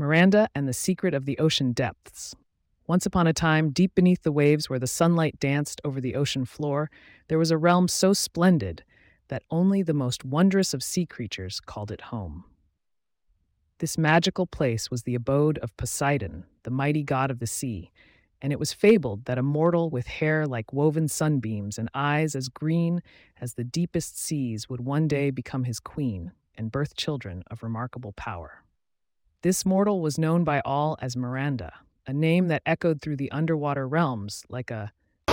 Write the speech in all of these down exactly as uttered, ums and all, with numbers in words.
Miranda and the Secret of the Ocean Depths. Once upon a time, deep beneath the waves where the sunlight danced over the ocean floor, there was a realm so splendid that only the most wondrous of sea creatures called it home. This magical place was the abode of Poseidon, the mighty god of the sea, and it was fabled that a mortal with hair like woven sunbeams and eyes as green as the deepest seas would one day become his queen and birth children of remarkable power. This mortal was known by all as Miranda, a name that echoed through the underwater realms like a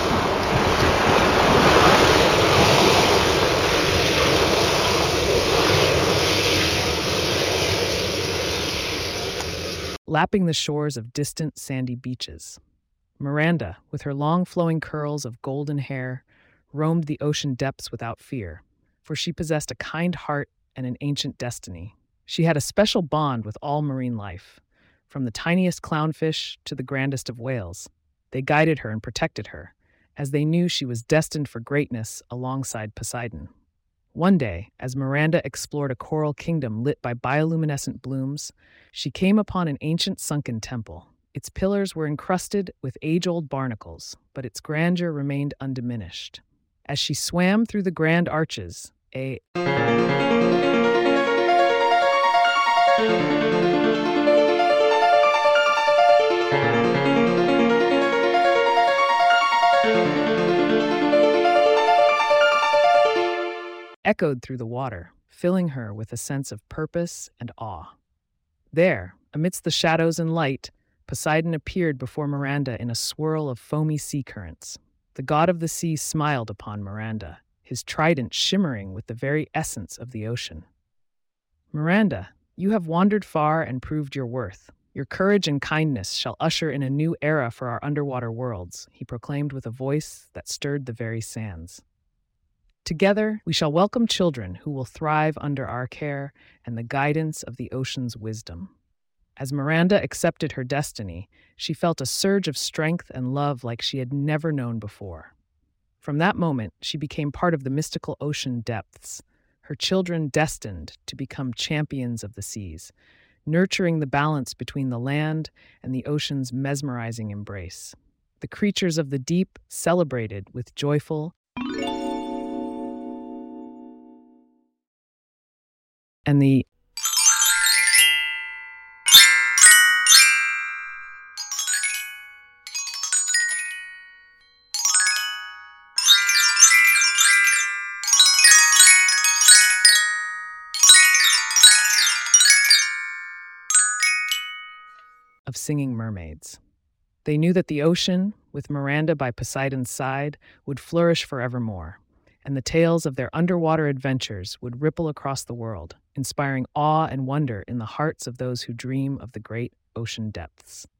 lapping the shores of distant sandy beaches. Miranda, with her long flowing curls of golden hair, roamed the ocean depths without fear, for she possessed a kind heart and an ancient destiny. She had a special bond with all marine life, from the tiniest clownfish to the grandest of whales. They guided her and protected her, as they knew she was destined for greatness alongside Poseidon. One day, as Miranda explored a coral kingdom lit by bioluminescent blooms, she came upon an ancient sunken temple. Its pillars were encrusted with age-old barnacles, but its grandeur remained undiminished. As she swam through the grand arches, a echoed through the water, filling her with a sense of purpose and awe. There, amidst the shadows and light, Poseidon appeared before Miranda in a swirl of foamy sea currents. The god of the sea smiled upon Miranda, his trident shimmering with the very essence of the ocean. "Miranda, you have wandered far and proved your worth. Your courage and kindness shall usher in a new era for our underwater worlds," he proclaimed with a voice that stirred the very sands. "Together, we shall welcome children who will thrive under our care and the guidance of the ocean's wisdom." As Miranda accepted her destiny, she felt a surge of strength and love like she had never known before. From that moment, she became part of the mystical ocean depths, her children destined to become champions of the seas, nurturing the balance between the land and the ocean's mesmerizing embrace. The creatures of the deep celebrated with joyful and the of singing mermaids. They knew that the ocean, with Miranda by Poseidon's side, would flourish forevermore, and the tales of their underwater adventures would ripple across the world, inspiring awe and wonder in the hearts of those who dream of the great ocean depths.